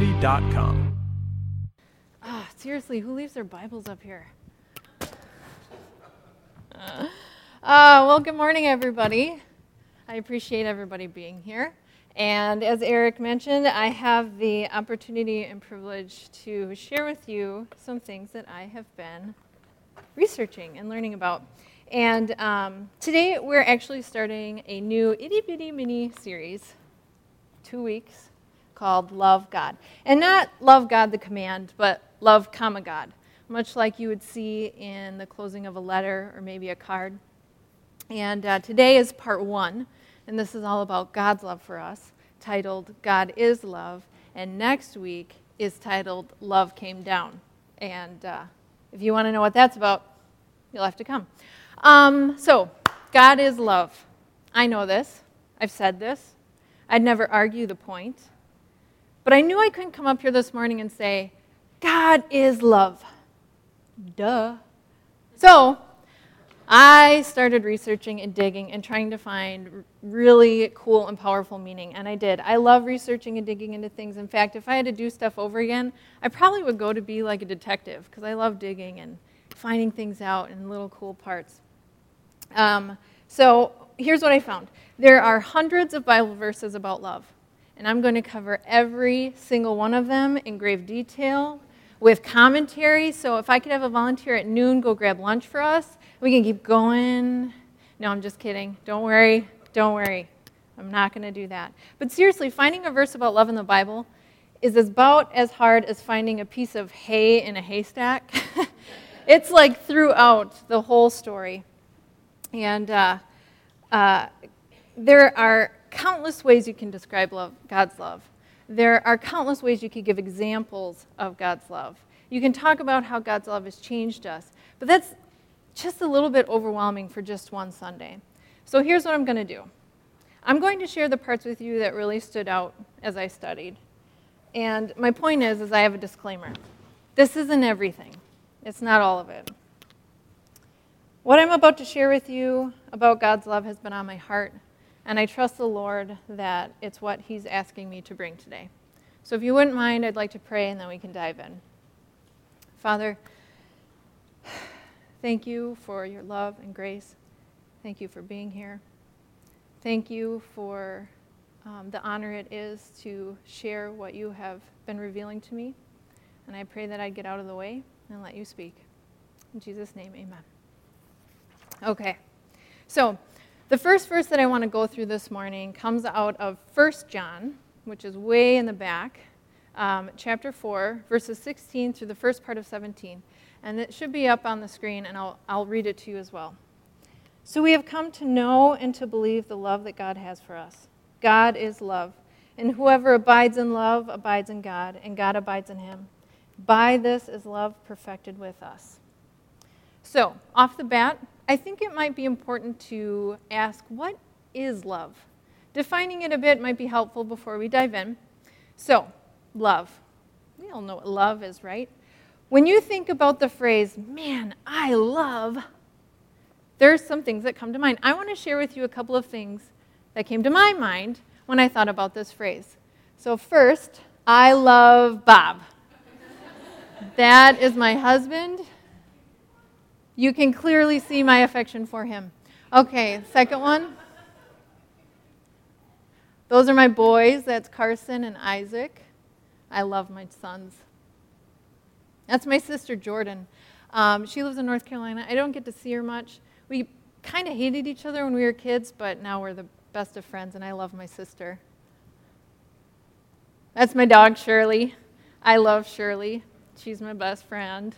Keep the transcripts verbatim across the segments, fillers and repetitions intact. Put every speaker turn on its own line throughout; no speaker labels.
city dot com.
Ah, seriously, who leaves their Bibles up here? Uh, well, good morning, everybody. I appreciate everybody being here. And as Eric mentioned, I have the opportunity and privilege to share with you some things that I have been researching and learning about. And um, today we're actually starting a new itty-bitty mini series, two weeks, called Love God. And not Love God the command, but Love comma God, much like you would see in the closing of a letter or maybe a card. And uh, today is part one, and this is all about God's love for us, titled God is Love. And next week is titled Love Came Down. And uh, if you want to know what that's about, you'll have to come. Um, so, God is love. I know this. I've said this. I'd never argue the point. But I knew I couldn't come up here this morning and say, God is love. Duh. So, I started researching and digging and trying to find really cool and powerful meaning, and I did. I love researching and digging into things. In fact, if I had to do stuff over again, I probably would go to be like a detective, because I love digging and finding things out in little cool parts. Um, so here's what I found. There are hundreds of Bible verses about love, and I'm going to cover every single one of them in grave detail with commentary. So if I could have a volunteer at noon go grab lunch for us, we can keep going. No, I'm just kidding. Don't worry. Don't worry. I'm not going to do that. But seriously, finding a verse about love in the Bible is about as hard as finding a piece of hay in a haystack. It's like throughout the whole story. And uh, uh, there are countless ways you can describe love, God's love. There are countless ways you could give examples of God's love. You can talk about how God's love has changed us. But that's just a little bit overwhelming for just one Sunday. So here's what I'm going to do. I'm going to share the parts with you that really stood out as I studied. And my point is, is I have a disclaimer. This isn't everything. It's not all of it. What I'm about to share with you about God's love has been on my heart, and I trust the Lord that it's what He's asking me to bring today. So if you wouldn't mind, I'd like to pray, and then we can dive in. Father, thank you for your love and grace. Thank you for being here. Thank you for um, the honor it is to share what you have been revealing to me. And I pray that I'd get out of the way and let you speak. In Jesus' name, amen. Okay, so the first verse that I want to go through this morning comes out of First John, which is way in the back, um, chapter four, verses sixteen through the first part of seventeen. And it should be up on the screen, and I'll, I'll read it to you as well. So we have come to know and to believe the love that God has for us. God is love, and whoever abides in love abides in God, and God abides in him. By this is love perfected with us. So, off the bat, I think it might be important to ask, what is love? Defining it a bit might be helpful before we dive in. So, love. We all know what love is, right? When you think about the phrase, man, I love, there's some things that come to mind. I want to share with you a couple of things that came to my mind when I thought about this phrase. So first, I love Bob. That is my husband. You can clearly see my affection for him. Okay, second one. Those are my boys. That's Carson and Isaac. I love my sons. That's my sister, Jordan. Um, she lives in North Carolina. I don't get to see her much. We kind of hated each other when we were kids, but now we're the best of friends, and I love my sister. That's my dog, Shirley. I love Shirley. She's my best friend.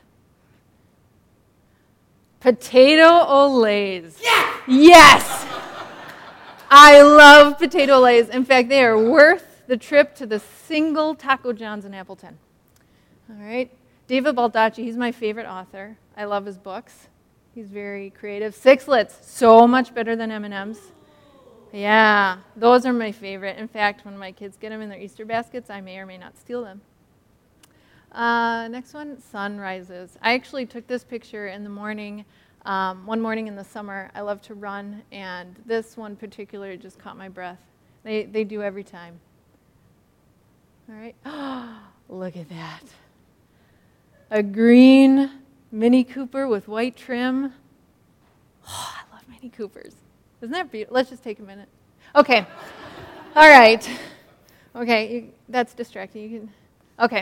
Potato Olays. Yeah! Yes! I love potato Olays. In fact, they are worth the trip to the single Taco John's in Appleton. All right. David Baldacci, he's my favorite author. I love his books. He's very creative. Sixlets, so much better than M and M's. Yeah, those are my favorite. In fact, when my kids get them in their Easter baskets, I may or may not steal them. Uh, next one, sunrises. I actually took this picture in the morning, um, one morning in the summer. I love to run, and this one particular just caught my breath. They they do every time. All right. look at that. A green Mini Cooper with white trim. Oh, I love Mini Coopers. Isn't that beautiful? Let's just take a minute. Okay. All right. Okay, you, that's distracting. You can. Okay.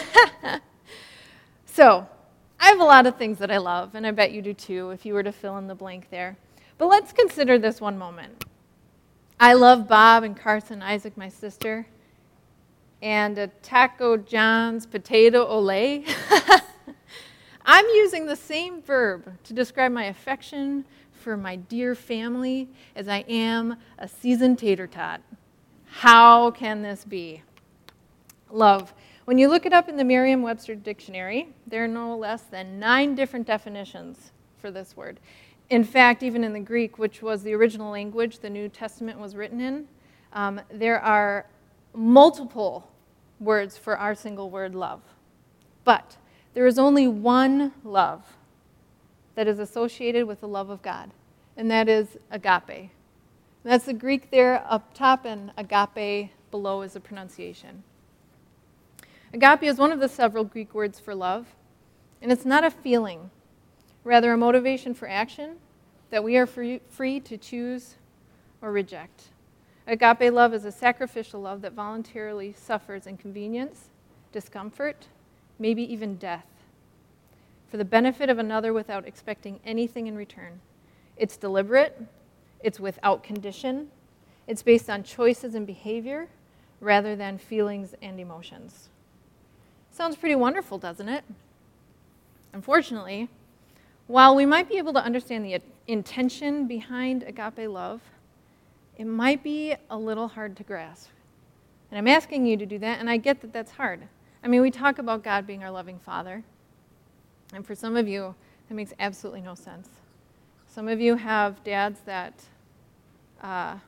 So, I have a lot of things that I love, and I bet you do too, if you were to fill in the blank there. But let's consider this one moment. I love Bob and Carson, Isaac, my sister, and a Taco John's potato ole. I'm using the same verb to describe my affection for my dear family as I am a seasoned tater tot. How can this be? Love. When you look it up in the Merriam-Webster dictionary, there are no less than nine different definitions for this word. In fact, even in the Greek, which was the original language the New Testament was written in, um, there are multiple words for our single word love. But there is only one love that is associated with the love of God, and that is agape. That's the Greek there up top, and agape below is the pronunciation. Agape is one of the several Greek words for love, and it's not a feeling, rather a motivation for action that we are free, free to choose or reject. Agape love is a sacrificial love that voluntarily suffers inconvenience, discomfort, maybe even death, for the benefit of another without expecting anything in return. It's deliberate, it's without condition, it's based on choices and behavior rather than feelings and emotions. Sounds pretty wonderful, doesn't it? Unfortunately, while we might be able to understand the intention behind agape love, it might be a little hard to grasp. And I'm asking you to do that, and I get that that's hard. I mean, we talk about God being our loving Father, and for some of you, that makes absolutely no sense. Some of you have dads that uh,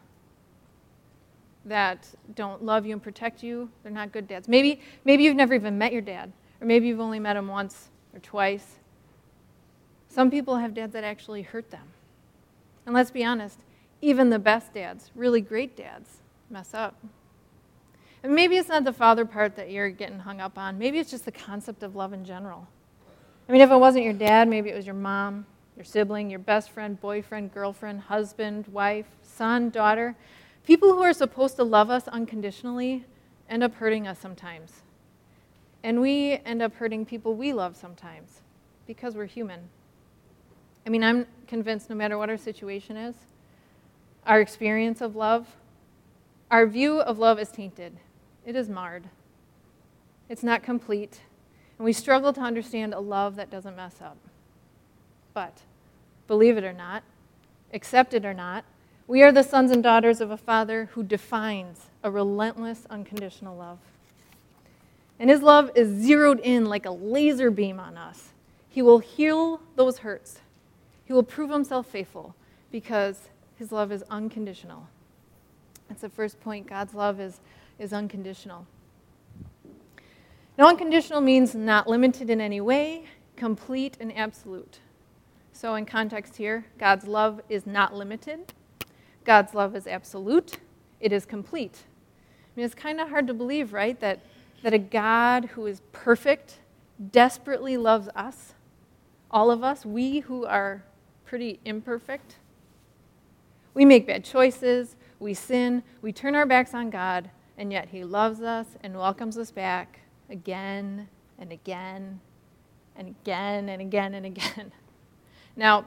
that don't love you and protect you. They're not good dads. Maybe, maybe you've never even met your dad, or maybe you've only met him once or twice. Some people have dads that actually hurt them. And let's be honest, even the best dads, really great dads, mess up. And maybe it's not the father part that you're getting hung up on. Maybe it's just the concept of love in general. I mean, if it wasn't your dad, maybe it was your mom, your sibling, your best friend, boyfriend, girlfriend, husband, wife, son, daughter. People who are supposed to love us unconditionally end up hurting us sometimes. And we end up hurting people we love sometimes because we're human. I mean, I'm convinced no matter what our situation is, our experience of love, our view of love is tainted. It is marred. It's not complete. And we struggle to understand a love that doesn't mess up. But, believe it or not, accept it or not, we are the sons and daughters of a Father who defines a relentless, unconditional love. And his love is zeroed in like a laser beam on us. He will heal those hurts. He will prove himself faithful because his love is unconditional. That's the first point. God's love is, is unconditional. Now, unconditional means not limited in any way, complete and absolute. So in context here, God's love is not limited. God's love is absolute. It is complete. I mean, it's kind of hard to believe, right, that, that a God who is perfect desperately loves us, all of us, we who are pretty imperfect. We make bad choices, we sin, we turn our backs on God, and yet he loves us and welcomes us back again and again and again and again and again. Now,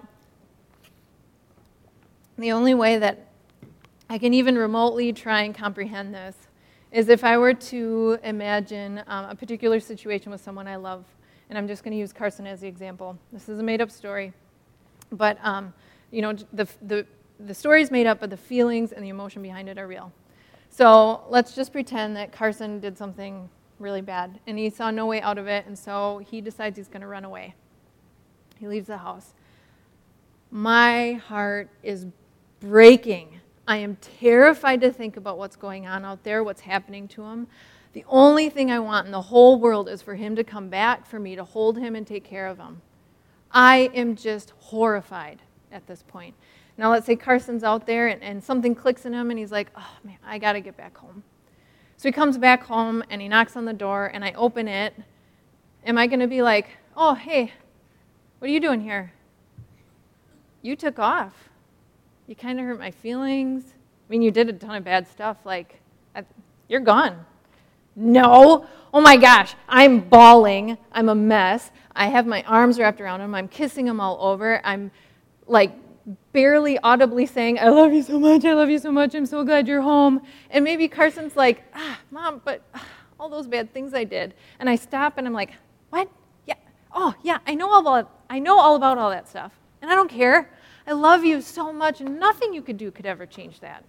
the only way that I can even remotely try and comprehend this is if I were to imagine um, a particular situation with someone I love, and I'm just going to use Carson as the example. This is a made-up story, but um, you know, the the the story is made up, but the feelings and the emotion behind it are real. So let's just pretend that Carson did something really bad, and he saw no way out of it, and so he decides he's going to run away. He leaves the house. My heart is breaking. I am terrified to think about what's going on out there, what's happening to him. The only thing I want in the whole world is for him to come back, for me to hold him and take care of him. I am just horrified at this point. Now let's say Carson's out there and, and something clicks in him and he's like, oh man, I got to get back home. So he comes back home and he knocks on the door and I open it. Am I going to be like, oh, hey, what are you doing here? You took off. You kind of hurt my feelings. I mean, you did a ton of bad stuff. Like, I, you're gone. No. Oh my gosh. I'm bawling. I'm a mess. I have my arms wrapped around him. I'm kissing him all over. I'm like barely audibly saying, I love you so much. I love you so much. I'm so glad you're home. And maybe Carson's like, ah, Mom, but ah, all those bad things I did. And I stop and I'm like, what? Yeah. Oh, yeah. I know all about. I know all about all that stuff. And I don't care. I love you so much. Nothing you could do could ever change that.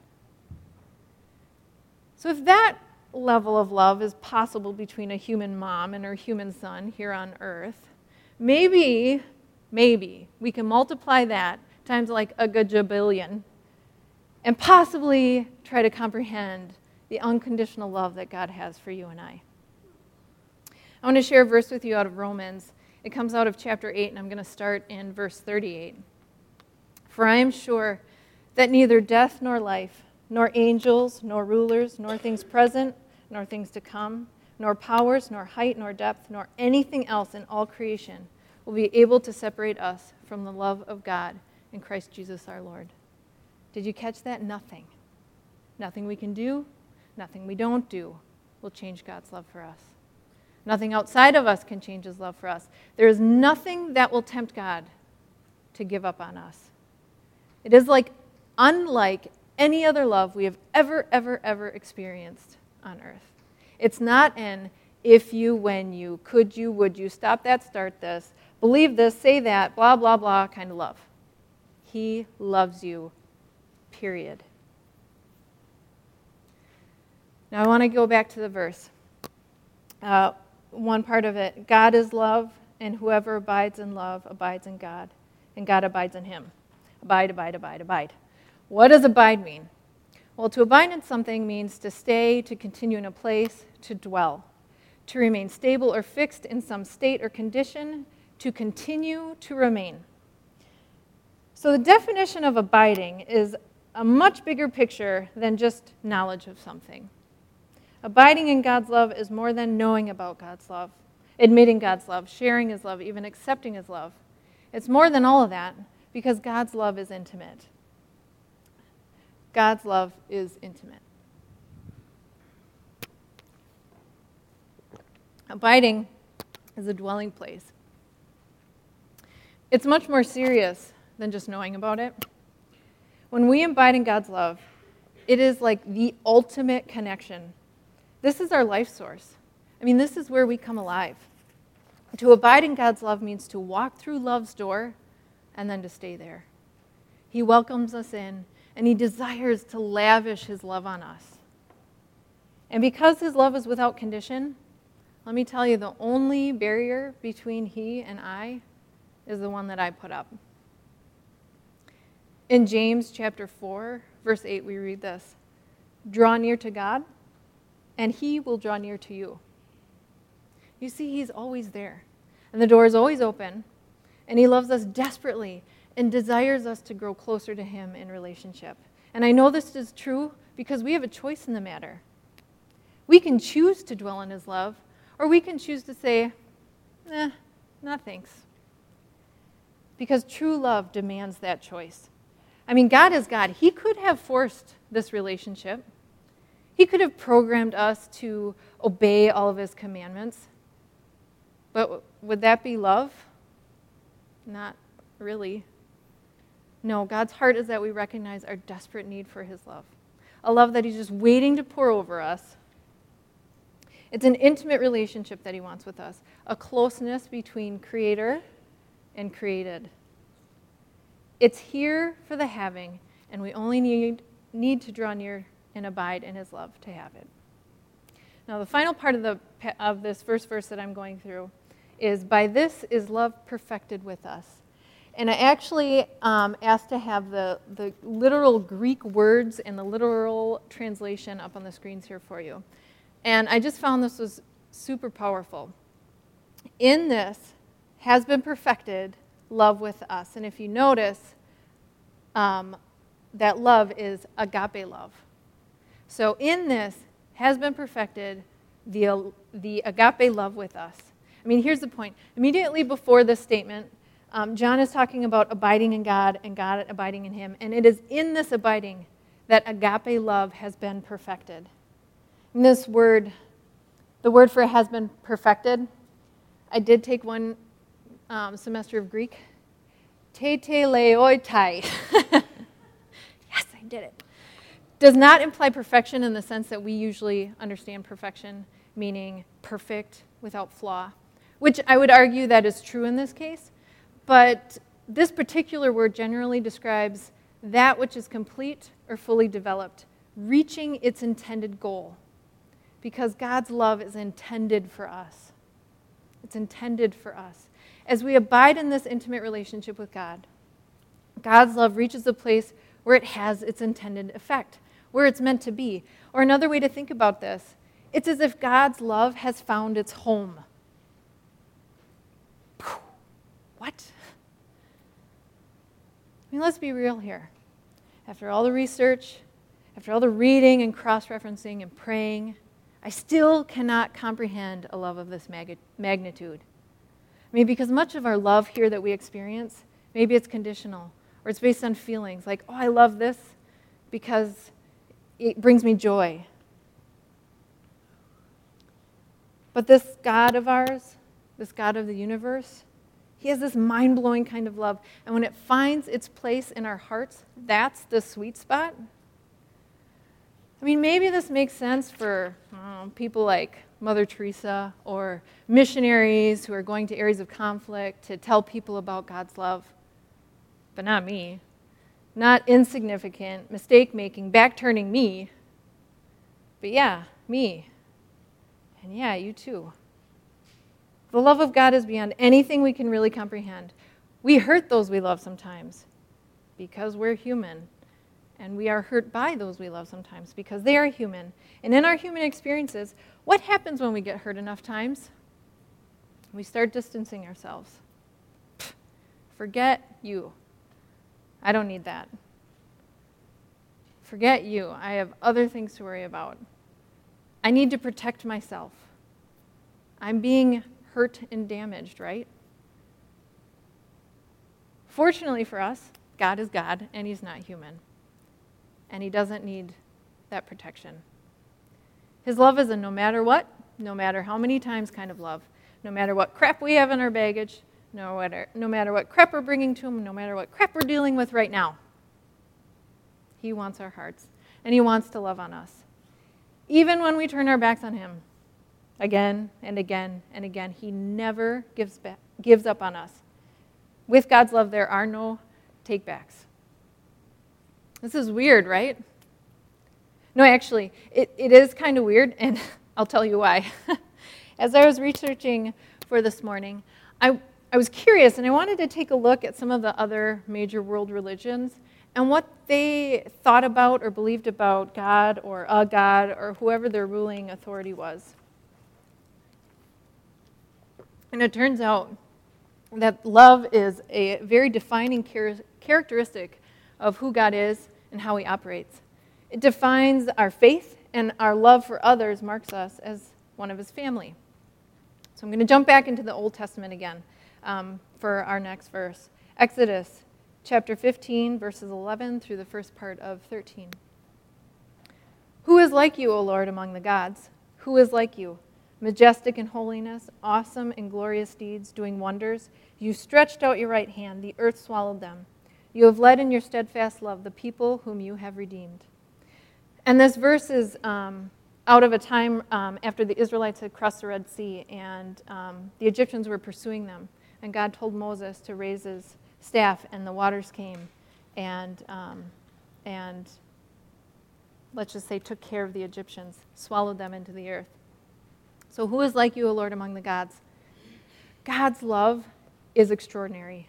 So if that level of love is possible between a human mom and her human son here on earth, maybe, maybe we can multiply that times like a gajabillion and possibly try to comprehend the unconditional love that God has for you and I. I want to share a verse with you out of Romans. It comes out of chapter eight, and I'm going to start in verse thirty-eight. For I am sure that neither death nor life, nor angels, nor rulers, nor things present, nor things to come, nor powers, nor height, nor depth, nor anything else in all creation will be able to separate us from the love of God in Christ Jesus our Lord. Did you catch that? Nothing. Nothing we can do, nothing we don't do will change God's love for us. Nothing outside of us can change his love for us. There is nothing that will tempt God to give up on us. It is like unlike any other love we have ever, ever, ever experienced on earth. It's not an if you, when you, could you, would you, stop that, start this, believe this, say that, blah, blah, blah kind of love. He loves you, period. Now I want to go back to the verse. Uh, one part of it, God is love, and whoever abides in love abides in God, and God abides in him. Abide, abide, abide, abide. What does abide mean? Well, to abide in something means to stay, to continue in a place, to dwell, to remain stable or fixed in some state or condition, to continue to remain. So the definition of abiding is a much bigger picture than just knowledge of something. Abiding in God's love is more than knowing about God's love, admitting God's love, sharing his love, even accepting his love. It's more than all of that because God's love is intimate. God's love is intimate. Abiding is a dwelling place. It's much more serious than just knowing about it. When we abide in God's love, it is like the ultimate connection. This is our life source. I mean, this is where we come alive. To abide in God's love means to walk through love's door and then to stay there. He welcomes us in, and he desires to lavish his love on us. And because his love is without condition, let me tell you, the only barrier between he and I is the one that I put up. In James chapter four, verse eight, we read this: draw near to God, and he will draw near to you. You see, he's always there, and the door is always open, and he loves us desperately and desires us to grow closer to him in relationship. And I know this is true because we have a choice in the matter. We can choose to dwell in his love, or we can choose to say, eh, no thanks. Because true love demands that choice. I mean, God is God. He could have forced this relationship. He could have programmed us to obey all of his commandments. But would that be love? Not really. No, God's heart is that we recognize our desperate need for his love. A love that he's just waiting to pour over us. It's an intimate relationship that he wants with us. A closeness between creator and created. It's here for the having, and we only need, need to draw near and abide in his love to have it. Now, the final part of, the, of this first verse that I'm going through is, by this is love perfected with us. And I actually um, asked to have the, the literal Greek words and the literal translation up on the screens here for you. And I just found this was super powerful. In this has been perfected love with us. And if you notice, um, that love is agape love. So in this has been perfected, the, the agape love with us. I mean, here's the point. Immediately before this statement, um, John is talking about abiding in God and God abiding in him. And it is in this abiding that agape love has been perfected. And this word, the word for has been perfected, I did take one um, semester of Greek. Teteleoitai. Yes, I did it. Does not imply perfection in the sense that we usually understand perfection, meaning perfect without flaw, which I would argue that is true in this case. But this particular word generally describes that which is complete or fully developed, reaching its intended goal. Because God's love is intended for us. It's intended for us. As we abide in this intimate relationship with God, God's love reaches a place where it has its intended effect, where it's meant to be. Or another way to think about this, it's as if God's love has found its home. What? I mean, let's be real here. After all the research, after all the reading and cross-referencing and praying, I still cannot comprehend a love of this mag- magnitude. I mean, because much of our love here that we experience, maybe it's conditional, or it's based on feelings, like, oh, I love this because it brings me joy. But this God of ours, this God of the universe, he has this mind-blowing kind of love. And when it finds its place in our hearts, that's the sweet spot. I mean, maybe this makes sense for um, people like Mother Teresa or missionaries who are going to areas of conflict to tell people about God's love. But not me. Not insignificant, mistake-making, back-turning me. But yeah, me. And yeah, you too. The love of God is beyond anything we can really comprehend. We hurt those we love sometimes because we're human. And we are hurt by those we love sometimes because they are human. And in our human experiences, what happens when we get hurt enough times? We start distancing ourselves. Pfft, forget you. I don't need that. Forget you. I have other things to worry about. I need to protect myself. I'm being hurt and damaged, right? Fortunately for us, God is God, and he's not human. And he doesn't need that protection. His love is a no matter what, no matter how many times kind of love. No matter what crap we have in our baggage, no matter, no matter what crap we're bringing to him, no matter what crap we're dealing with right now. He wants our hearts, and he wants to love on us. Even when we turn our backs on him, again and again and again, he never gives back, gives up on us. With God's love, there are no take-backs. This is weird, right? No, actually, it, it is kind of weird, and I'll tell you why. As I was researching for this morning, I, I was curious, and I wanted to take a look at some of the other major world religions and what they thought about or believed about God or a God or whoever their ruling authority was. And it turns out that love is a very defining char- characteristic of who God is and how he operates. It defines our faith, and our love for others marks us as one of his family. So I'm going to jump back into the Old Testament again um, for our next verse. Exodus chapter fifteen, verses eleven through the first part of thirteen. Who is like you, O Lord, among the gods? Who is like you? Majestic in holiness, awesome in glorious deeds, doing wonders. You stretched out your right hand, the earth swallowed them. You have led in your steadfast love the people whom you have redeemed. And this verse is um, out of a time um, after the Israelites had crossed the Red Sea, and um, the Egyptians were pursuing them. And God told Moses to raise his staff, and the waters came, and um, and let's just say took care of the Egyptians, swallowed them into the earth. So who is like you, O Lord, among the gods? God's love is extraordinary.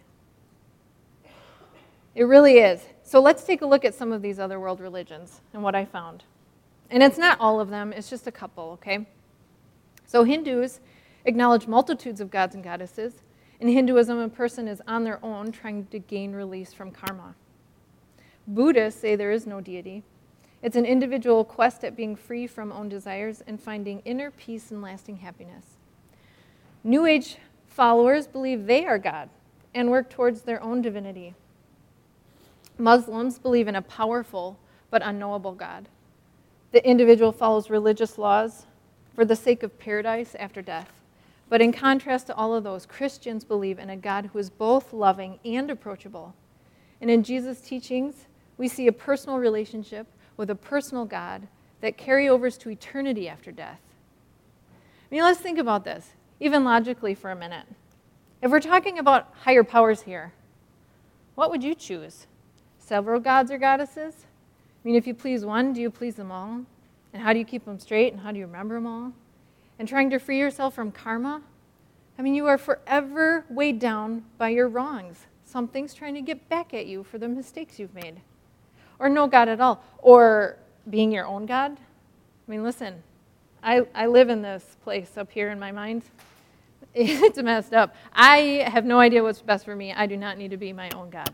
It really is. So let's take a look at some of these other world religions and what I found. And it's not all of them, it's just a couple, okay? So Hindus acknowledge multitudes of gods and goddesses. In Hinduism, a person is on their own trying to gain release from karma. Buddhists say there is no deity. It's an individual quest at being free from own desires and finding inner peace and lasting happiness. New Age followers believe they are God and work towards their own divinity. Muslims believe in a powerful but unknowable God. The individual follows religious laws for the sake of paradise after death. But in contrast to all of those, Christians believe in a God who is both loving and approachable. And in Jesus' teachings, we see a personal relationship with a personal God that carry overs to eternity after death. I mean, let's think about this, even logically for a minute. If we're talking about higher powers here, what would you choose? Several gods or goddesses? I mean, if you please one, do you please them all? And how do you keep them straight, and how do you remember them all? And trying to free yourself from karma? I mean, you are forever weighed down by your wrongs. Something's trying to get back at you for the mistakes you've made. Or no God at all. Or being your own God. I mean, listen, I, I live in this place up here in my mind. It's messed up. I have no idea what's best for me. I do not need to be my own God.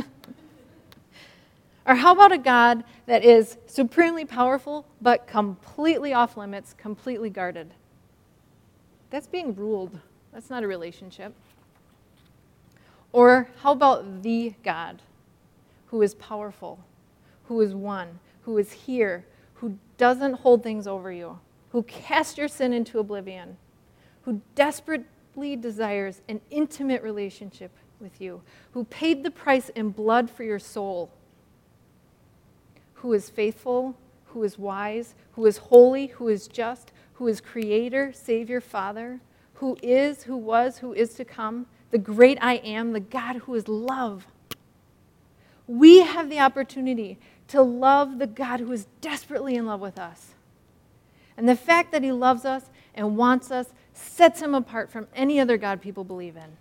Or how about a God that is supremely powerful, but completely off limits, completely guarded? That's being ruled. That's not a relationship. Or how about the God who is powerful, who is one, who is here, who doesn't hold things over you, who cast your sin into oblivion, who desperately desires an intimate relationship with you, who paid the price in blood for your soul, who is faithful, who is wise, who is holy, who is just, who is creator, savior, father, who is, who was, who is to come, the great I am, the God who is love. We have the opportunity to love the God who is desperately in love with us. And the fact that he loves us and wants us sets him apart from any other God people believe in.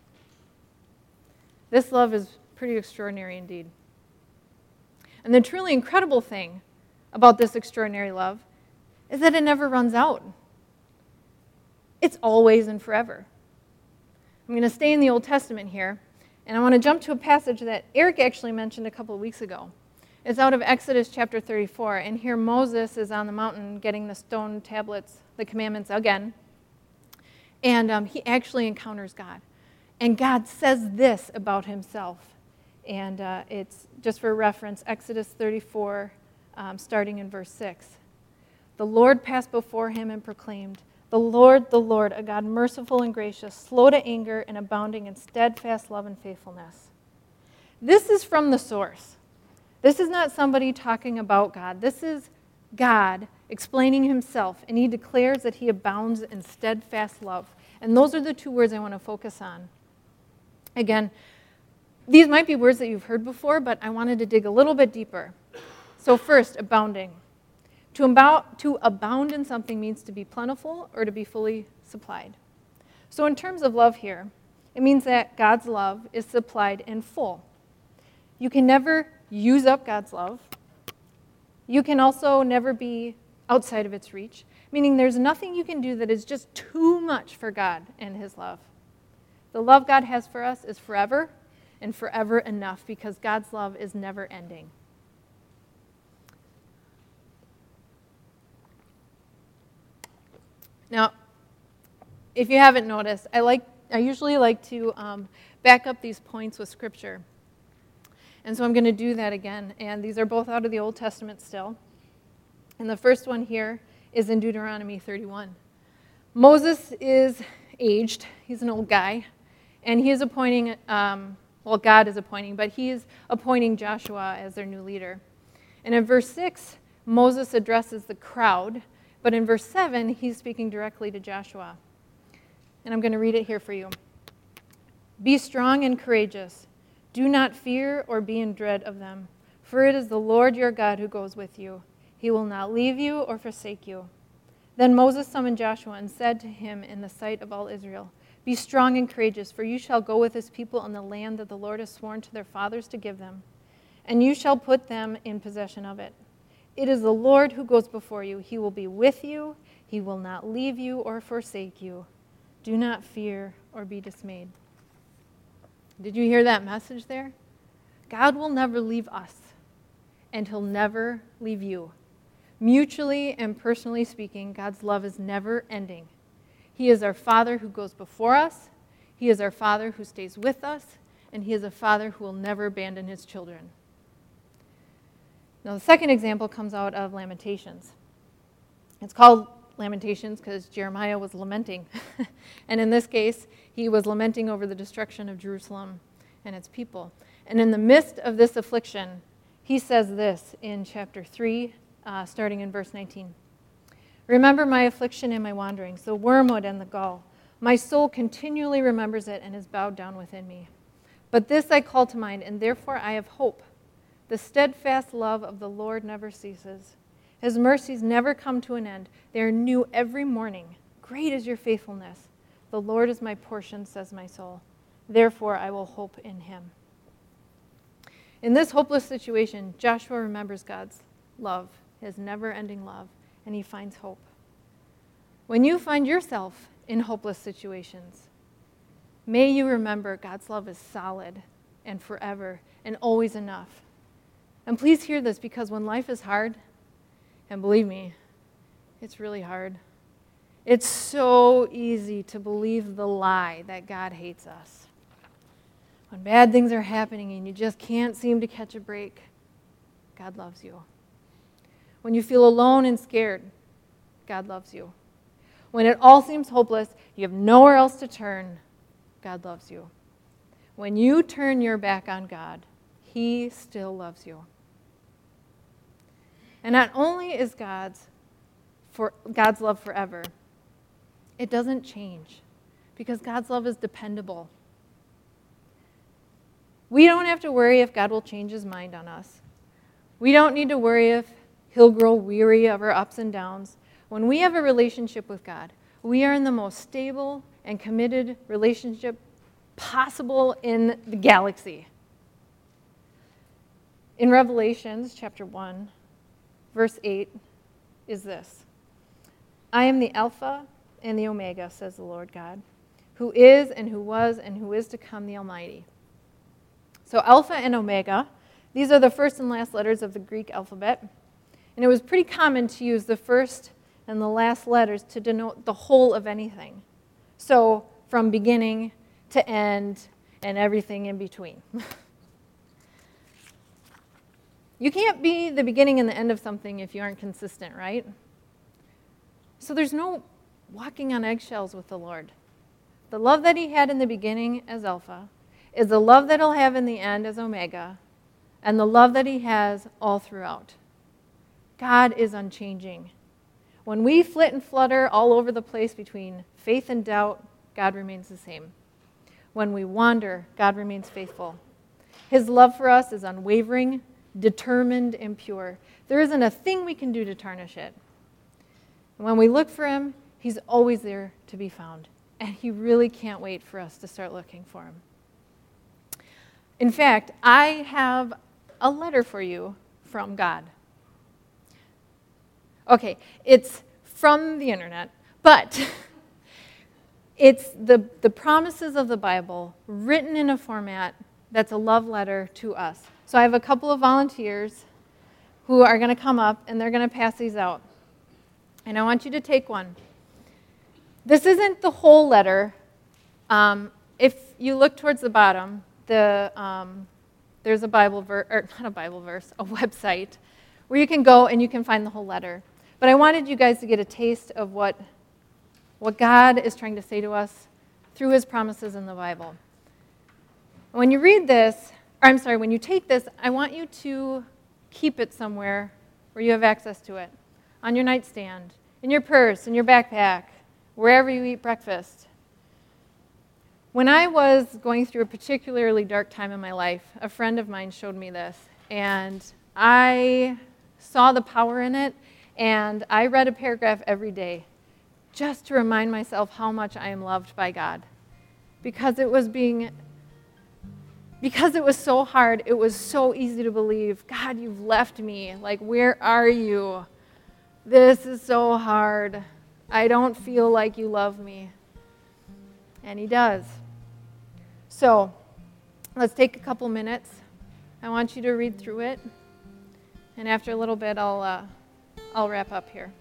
This love is pretty extraordinary indeed. And the truly incredible thing about this extraordinary love is that it never runs out. It's always and forever. I'm going to stay in the Old Testament here, and I want to jump to a passage that Eric actually mentioned a couple of weeks ago. It's out of Exodus chapter thirty-four, and here Moses is on the mountain getting the stone tablets, the commandments again, and um, he actually encounters God. And God says this about himself. And uh, it's, just for reference, Exodus thirty-four, um, starting in verse six. The Lord passed before him and proclaimed, "The Lord, the Lord, a God merciful and gracious, slow to anger and abounding in steadfast love and faithfulness." This is from the source. This is not somebody talking about God. This is God explaining himself, and he declares that he abounds in steadfast love. And those are the two words I want to focus on. Again, these might be words that you've heard before, but I wanted to dig a little bit deeper. So first, abounding. To abound, to abound in something means to be plentiful or to be fully supplied. So in terms of love here, it means that God's love is supplied in full. You can never use up God's love. You can also never be outside of its reach, meaning there's nothing you can do that is just too much for God and his love. The love God has for us is forever and forever enough because God's love is never ending. Now, if you haven't noticed, I like I usually like to um, back up these points with Scripture. And so I'm going to do that again. And these are both out of the Old Testament still. And the first one here is in Deuteronomy thirty-one. Moses is aged. He's an old guy. And he is appointing, um, well, God is appointing, but he is appointing Joshua as their new leader. And in verse six, Moses addresses the crowd. But in verse seven, he's speaking directly to Joshua. And I'm going to read it here for you. "Be strong and courageous. Do not fear or be in dread of them, for it is the Lord your God who goes with you. He will not leave you or forsake you." Then Moses summoned Joshua and said to him in the sight of all Israel, "Be strong and courageous, for you shall go with this people in the land that the Lord has sworn to their fathers to give them, and you shall put them in possession of it. It is the Lord who goes before you. He will be with you. He will not leave you or forsake you. Do not fear or be dismayed." Did you hear that message there? God will never leave us, and he'll never leave you. Mutually and personally speaking, God's love is never ending. He is our Father who goes before us. He is our Father who stays with us. And He is a Father who will never abandon His children. Now, the second example comes out of Lamentations. It's called Lamentations because Jeremiah was lamenting. And in this case, he was lamenting over the destruction of Jerusalem and its people. And in the midst of this affliction, he says this in chapter three, uh, starting in verse nineteen. Remember my affliction and my wanderings, the wormwood and the gall. My soul continually remembers it and is bowed down within me. But this I call to mind, and therefore I have hope. The steadfast love of the Lord never ceases. His mercies never come to an end. They are new every morning. Great is your faithfulness. The Lord is my portion, says my soul. Therefore I will hope in Him. In this hopeless situation, Joshua remembers God's love, His never-ending love, and he finds hope. When you find yourself in hopeless situations, may you remember God's love is solid and forever and always enough. And please hear this, because when life is hard, and believe me, it's really hard, it's so easy to believe the lie that God hates us. When bad things are happening and you just can't seem to catch a break, God loves you. When you feel alone and scared, God loves you. When it all seems hopeless, you have nowhere else to turn, God loves you. When you turn your back on God, He still loves you. And not only is God's for God's love forever, it doesn't change, because God's love is dependable. We don't have to worry if God will change His mind on us. We don't need to worry if He'll grow weary of our ups and downs. When we have a relationship with God, we are in the most stable and committed relationship possible in the galaxy. In Revelations chapter one, verse eight is this: I am the Alpha and the Omega, says the Lord God, who is and who was and who is to come, the Almighty. So Alpha and Omega, these are the first and last letters of the Greek alphabet. And it was pretty common to use the first and the last letters to denote the whole of anything. So from beginning to end and everything in between. You can't be the beginning and the end of something if you aren't consistent, right? So there's no walking on eggshells with the Lord. The love that He had in the beginning as Alpha is the love that He'll have in the end as Omega, and the love that He has all throughout. God is unchanging. When we flit and flutter all over the place between faith and doubt, God remains the same. When we wander, God remains faithful. His love for us is unwavering, determined, and pure. There isn't a thing we can do to tarnish it. And when we look for Him, He's always there to be found. And He really can't wait for us to start looking for Him. In fact, I have a letter for you from God. Okay, it's from the internet, but it's the, the promises of the Bible written in a format that's a love letter to us. So I have a couple of volunteers who are going to come up, and they're going to pass these out. And I want you to take one. This isn't the whole letter. Um, if you look towards the bottom, the um, there's a Bible verse, or not a Bible verse, a website where you can go and you can find the whole letter. But I wanted you guys to get a taste of what, what God is trying to say to us through His promises in the Bible. When you read this, or I'm sorry, when you take this, I want you to keep it somewhere where you have access to it. On your nightstand, in your purse, in your backpack, wherever you eat breakfast. When I was going through a particularly dark time in my life, a friend of mine showed me this, and I saw the power in it, and I read a paragraph every day just to remind myself how much I am loved by God. Because it was being, because it was so hard, it was so easy to believe, God, you've left me. Like, where are you? This is so hard. I don't feel like you love me. And He does. So, let's take a couple minutes. I want you to read through it. And after a little bit, I'll uh, I'll wrap up here.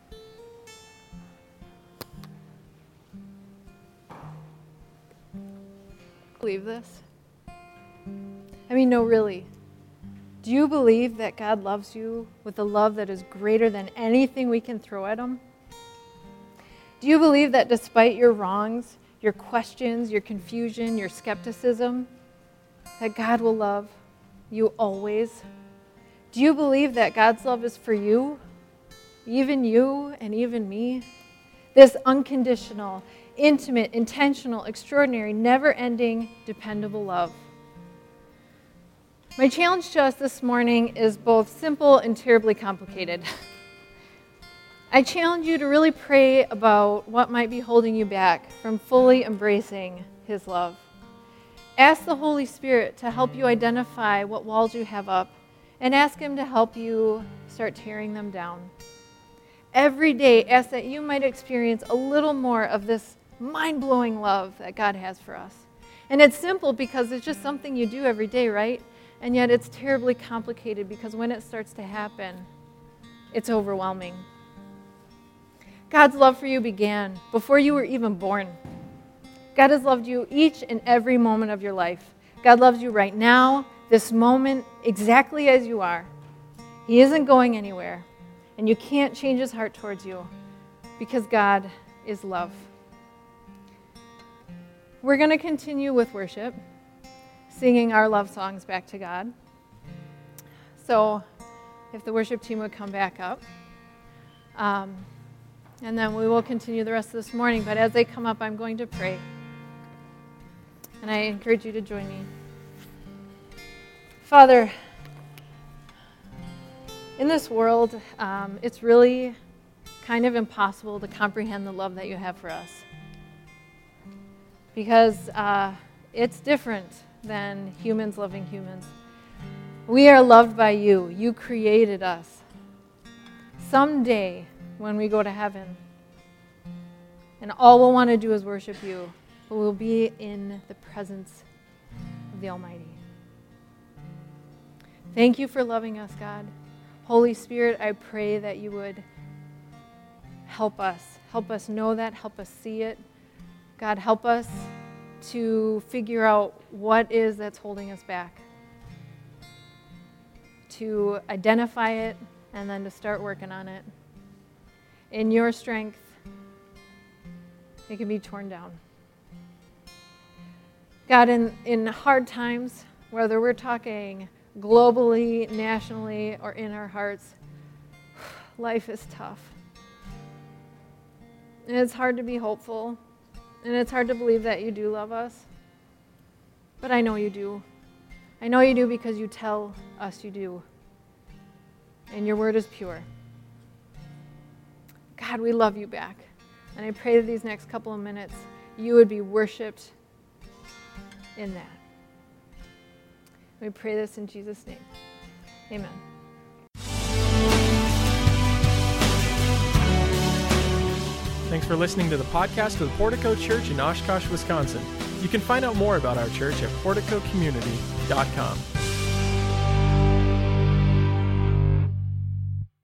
Believe this? I mean, no, really. Do you believe that God loves you with a love that is greater than anything we can throw at him? Do you believe that despite your wrongs, your questions, your confusion, your skepticism, that God will love you always? Do you believe that God's love is for you, even you and even me? This unconditional, intimate, intentional, extraordinary, never-ending, dependable love. My challenge to us this morning is both simple and terribly complicated. I challenge you to really pray about what might be holding you back from fully embracing His love. Ask the Holy Spirit to help you identify what walls you have up, and ask Him to help you start tearing them down. Every day, ask that you might experience a little more of this mind-blowing love that God has for us. And it's simple because it's just something you do every day, right? And yet it's terribly complicated because when it starts to happen, it's overwhelming. God's love for you began before you were even born. God has loved you each and every moment of your life. God loves you right now, this moment, exactly as you are. He isn't going anywhere, and you can't change His heart towards you because God is love. We're going to continue with worship, singing our love songs back to God. So if the worship team would come back up. Um, and then we will continue the rest of this morning. But as they come up, I'm going to pray. And I encourage you to join me. Father, in this world, um, it's really kind of impossible to comprehend the love that you have for us. Because uh, it's different than humans loving humans. We are loved by you. You created us. Someday, when we go to heaven, and all we'll want to do is worship you, but we'll be in the presence of the Almighty. Thank you for loving us, God. Holy Spirit, I pray that you would help us. Help us know that. Help us see it. God, help us to figure out what is that's holding us back, to identify it, and then to start working on it. In your strength, it can be torn down. God, in, in hard times, whether we're talking globally, nationally, or in our hearts, life is tough. And it's hard to be hopeful. And it's hard to believe that you do love us. But I know you do. I know you do because you tell us you do. And your word is pure. God, we love you back. And I pray that these next couple of minutes, you would be worshiped in that. We pray this in Jesus' name. Amen.
Thanks for listening to the podcast of the Portico Church in Oshkosh, Wisconsin. You can find out more about our church at portico community dot com.